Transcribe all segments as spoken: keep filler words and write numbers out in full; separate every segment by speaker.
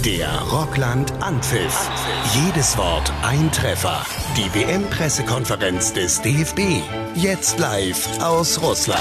Speaker 1: Der Rockland Anpfiff. Jedes Wort ein Treffer. Die W M-Pressekonferenz des D F B. Jetzt live aus Russland.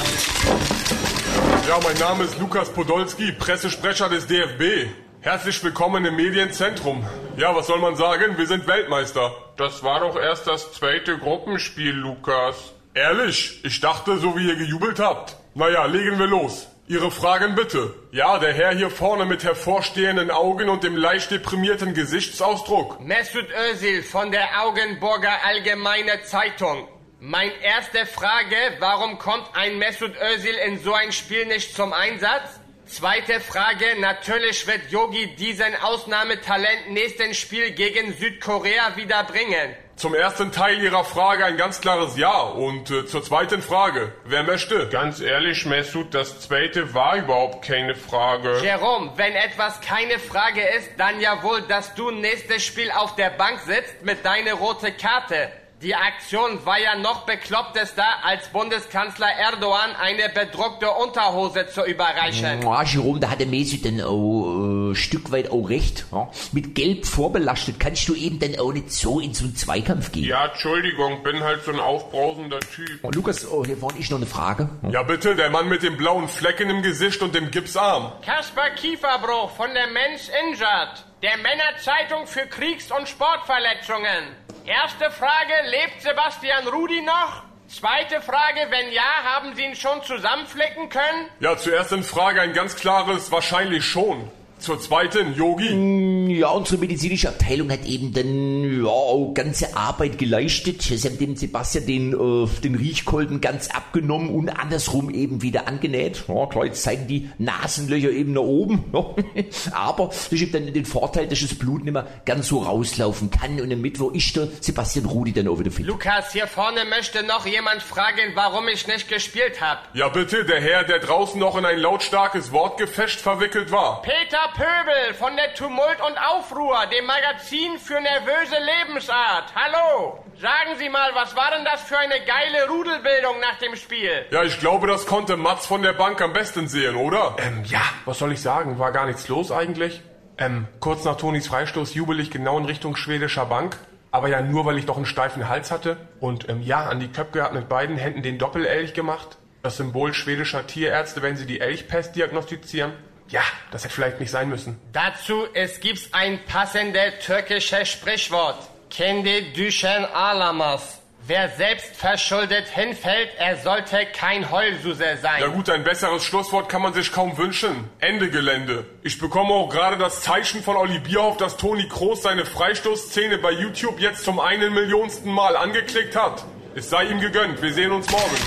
Speaker 2: Ja, mein Name ist Lukas Podolski, Pressesprecher des D F B. Herzlich willkommen im Medienzentrum. Ja, was soll man sagen? Wir sind Weltmeister.
Speaker 3: Das war doch erst das zweite Gruppenspiel, Lukas.
Speaker 2: Ehrlich? Ich dachte, so wie ihr gejubelt habt. Naja, legen wir los. Ihre Fragen bitte. Ja, der Herr hier vorne mit hervorstehenden Augen und dem leicht deprimierten Gesichtsausdruck.
Speaker 4: Mesut Özil von der Augenburger Allgemeine Zeitung. Meine erste Frage, warum kommt ein Mesut Özil in so ein Spiel nicht zum Einsatz? Zweite Frage, natürlich wird Yogi diesen Ausnahmetalent nächsten Spiel gegen Südkorea wieder bringen.
Speaker 2: Zum ersten Teil Ihrer Frage ein ganz klares Ja. Und äh, zur zweiten Frage, wer möchte?
Speaker 3: Ganz ehrlich, Mesut, das zweite war überhaupt keine Frage.
Speaker 4: Jerome, wenn etwas keine Frage ist, dann ja wohl, dass du nächstes Spiel auf der Bank sitzt mit deiner rote Karte. Die Aktion war ja noch beklopptester, als Bundeskanzler Erdogan eine bedruckte Unterhose zu überreichen.
Speaker 5: Ja, Jerome, da hat der Mesut dann auch äh, Stück weit auch recht. Ja? Mit Gelb vorbelastet kannst du eben dann auch nicht so in so einen Zweikampf gehen.
Speaker 3: Ja, Entschuldigung, bin halt so ein aufbrausender Typ.
Speaker 5: Oh, Lukas, oh, hier vorne ist noch eine Frage.
Speaker 2: Ja. ja bitte, der Mann mit dem blauen Flecken im Gesicht und dem Gipsarm.
Speaker 4: Kaspar Kieferbruch von der Men's Injured, der Männerzeitung für Kriegs- und Sportverletzungen. Erste Frage, lebt Sebastian Rudi noch? Zweite Frage, wenn ja, haben Sie ihn schon zusammenflicken können?
Speaker 2: Ja, zur ersten Frage ein ganz klares, wahrscheinlich schon. Zur zweiten, Yogi?
Speaker 5: Ja, unsere medizinische Abteilung hat eben dann ja auch ganze Arbeit geleistet. Sie haben dem Sebastian den, äh, den Riechkolben ganz abgenommen und andersrum eben wieder angenäht. Ja, klar, jetzt zeigen die Nasenlöcher eben nach oben. Ja. Aber das gibt dann den Vorteil, dass das Blut nicht mehr ganz so rauslaufen kann. Und am Mittwoch ist der Sebastian Rudi dann auch wieder fit.
Speaker 4: Lukas, hier vorne möchte noch jemand fragen, warum ich nicht gespielt habe.
Speaker 2: Ja bitte, der Herr, der draußen noch in ein lautstarkes Wortgefecht verwickelt war.
Speaker 4: Peter Pöbel von der Tumult und Aufruhr, dem Magazin für nervöse Lebensart. Hallo, sagen Sie mal, was war denn das für eine geile Rudelbildung nach dem Spiel?
Speaker 2: Ja, ich glaube, das konnte Mats von der Bank am besten sehen, oder?
Speaker 6: Ähm, ja, was soll ich sagen? War gar nichts los eigentlich. Ähm, kurz nach Tonis Freistoß jubel ich genau in Richtung schwedischer Bank. Aber ja nur, weil ich doch einen steifen Hals hatte. Und ähm, ja, Andi Köpke hat mit beiden Händen den Doppelelch gemacht. Das Symbol schwedischer Tierärzte, wenn sie die Elchpest diagnostizieren. Ja, das hätte vielleicht nicht sein müssen.
Speaker 4: Dazu, es gibt ein passendes türkisches Sprichwort. Kendi düşen ağlamaz. Wer selbst verschuldet hinfällt, er sollte kein Heulsuse sein.
Speaker 2: Ja gut, ein besseres Schlusswort kann man sich kaum wünschen. Ende Gelände. Ich bekomme auch gerade das Zeichen von Olli Bierhoff, dass Toni Kroos seine Freistoßszene bei YouTube jetzt zum einen Millionsten Mal angeklickt hat. Es sei ihm gegönnt. Wir sehen uns morgen.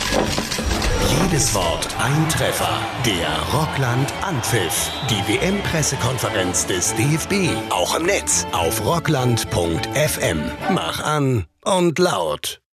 Speaker 1: Jedes Wort ein Treffer. Der Rockland Anpfiff. Die W M-Pressekonferenz des D F B. Auch im Netz auf rockland punkt f m. Mach an und laut.